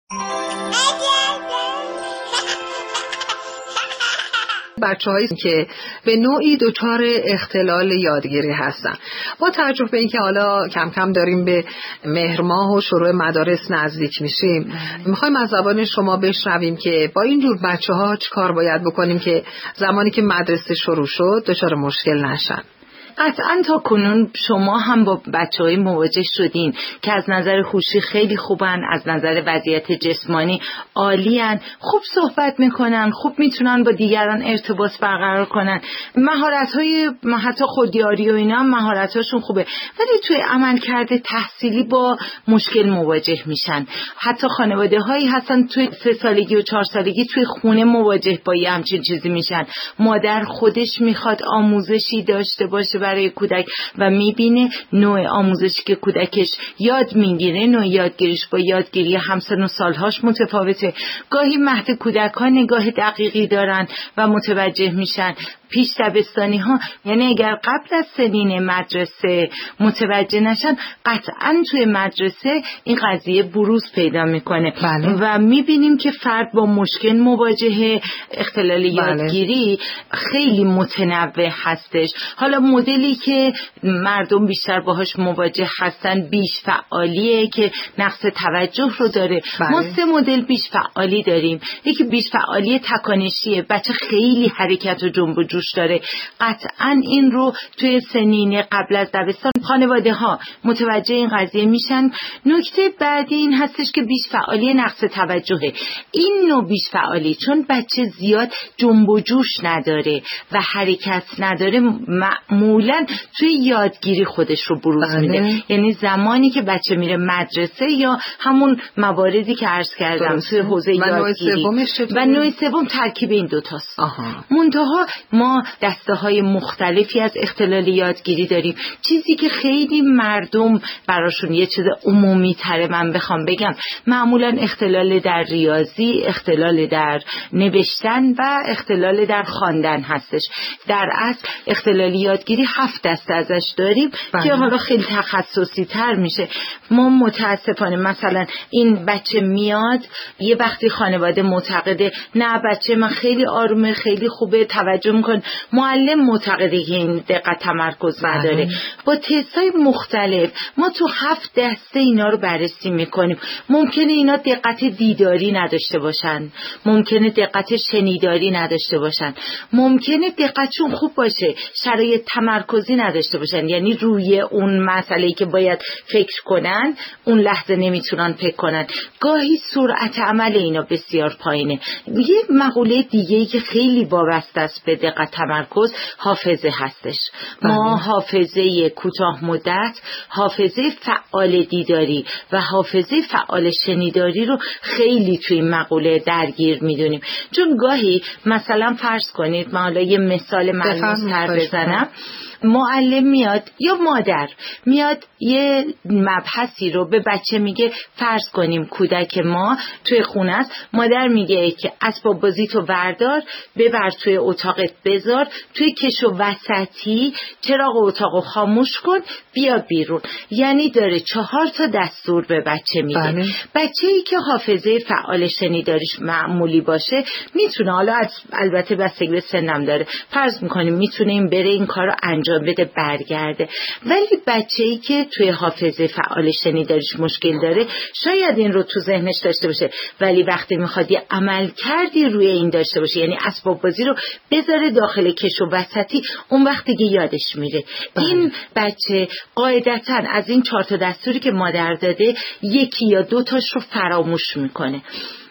بچه‌هایی که به نوعی دچار اختلال یادگیری هستن، با توجه به اینکه حالا کم کم داریم به مهر ماه و شروع مدارس نزدیک میشیم، میخوایم از زبان شما بشنویم که با این جور بچه‌ها چه کار باید بکنیم که زمانی که مدرسه شروع شد دچار مشکل نشن. قطعا تا کنون شما هم با بچه‌های مواجه شدین که از نظر هوشی خیلی خوبن، از نظر وضعیت جسمانی عالی‌ان، خوب صحبت میکنن، خوب میتونن با دیگران ارتباط برقرار کنن، مهارت‌های حتی خودیاری و اینا هم مهارت‌هاشون خوبه، ولی توی عملکرد تحصیلی با مشکل مواجه میشن. حتی خانواده‌هایی هستن توی 3 سالگی و 4 سالگی توی خونه مواجه با یه همچین چیزی میشن. مادر خودش میخواد آموزشی داشته باشه برای کودک و میبینه نوع آموزشی که کودکش یاد میگیره، نوع یادگیریش با یادگیری همسن و سالهاش متفاوته. گاهی مهد کودکان نگاه دقیقی دارن و متوجه میشن. پیش دبستانی ها، یعنی اگر قبل از سنین مدرسه متوجه نشن، قطعا توی مدرسه این قضیه بروز پیدا میکنه. بله. و میبینیم که فرد با مشکل مواجهه، اختلال یادگیری خیلی متنوع هستش. حالا مدلی که مردم بیشتر باهاش مواجه هستن بیش فعالیه که نقص توجه رو داره. بله. ما 3 مدل بیش فعالی داریم. یکی بیش فعالی تکانشیه، بچه خیلی حرکت و جنب و جوش داره. قطعا این رو توی سنین قبل از دبستان خانواده ها متوجه این قضیه میشن. نکته بعدی این هستش که بیش فعالی نقص توجهه. این نوع بیش فعالی چون بچه زیاد جنب و جوش نداره و حرکت نداره، معمولا توی یادگیری خودش رو بروز میده. یعنی زمانی که بچه میره مدرسه یا همون مواردی که عرض کردم توی حوزه یادگیری و نوع سوم ترکیب این دوتاست. منتها ما دسته های مختلفی از اختلال یادگیری داریم. چیزی که خیلی مردم براشون یه چیز عمومی تره من بخوام بگم، معمولا اختلال در ریاضی، اختلال در نوشتن و اختلال در خواندن هستش. در اصل اختلال یادگیری 7 دسته ازش داریم که حالا خیلی تخصصی تر میشه. ما متاسفانه مثلا این بچه میاد یه وقتی خانواده معتقده نه بچه من خیلی آرومه، خیلی خوبه، توجه میکن، معلم معتقده که این دقت تمرکز نداره. با تست‌های مختلف ما تو 7 دسته اینا رو بررسی میکنیم. ممکنه اینا دقت دیداری نداشته باشن، ممکنه دقت شنیداری نداشته باشن، ممکنه دقتشون خوب باشه، شرایط تمرکزی نداشته باشن، یعنی روی اون مسئله‌ای که باید فکر کنن اون لحظه نمیتونن فکر کنن. گاهی سرعت عمل اینا بسیار پایینه. یه مقوله دیگه‌ای که خیلی وابسته است به دقت تمرکز حافظه هستش. ما حافظه کوتاه مدت، حافظه فعال دیداری و حافظه فعال شنیداری رو خیلی توی این مقوله درگیر میدونیم. چون گاهی مثلا فرض کنید من حالا یه مثال ملموس‌تر بزنم، معلم میاد یا مادر میاد یه مبحثی رو به بچه میگه. فرض کنیم کودک ما توی خونه است، مادر میگه که اسباب بازی تو بردار ببر توی اتاقت بذار، توی کش و وسطی چراغ اتاقو خاموش کن بیا بیرون. یعنی داره 4 تا دستور به بچه میده. بچه‌ای که حافظه فعال شنیداریش معمولی باشه میتونه، حالا البته بستگی به سنم داره، فرض میکنیم میتونه این بره این کارو انجام بده برگرده. ولی بچه‌ای که توی حافظه فعال شنیداریش مشکل داره شاید این رو تو ذهنش داشته باشه، ولی وقتی میخواد یه عمل کردی روی این داشته باشه، یعنی اسباب بازی رو بذاره داخل کش و وسطی، اون وقت دیگه یادش میره. این بچه قاعدتاً از این 4 تا دستوری که مادر داده 1 یا 2 تاش رو فراموش میکنه.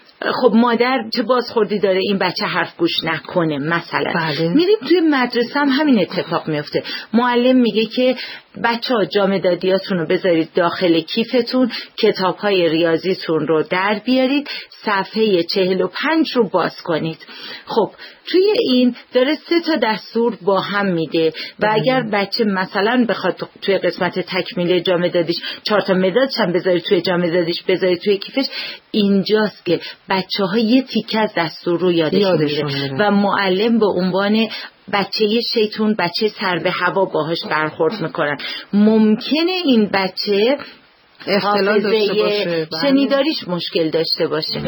خب مادر چه بازخوردی داره این بچه حرف گوش نکنه مثلا. میریم توی مدرسه هم همین اتفاق میفته. معلم میگه که بچه‌ها جامدادیاتون رو بذارید داخل کیفتون، کتاب‌های ریاضیتون رو در بیارید، صفحه 45 رو باز کنید. خب توی این داره 3 تا دستور با هم میده و اگر بچه مثلا بخواد توی قسمت تکمیل جامدادیش 4 تا مدادش هم بذاری توی جامدادیش بذاری توی کیفش، اینجاست که بچه‌ها یه تیکه از دستور رو یادش میره و معلم به عنوان بچه شیطون، بچه سر به هوا باهاش برخورد میکنن. ممکنه این بچه اختلال داشته باشه، شنیداریش مشکل داشته باشه.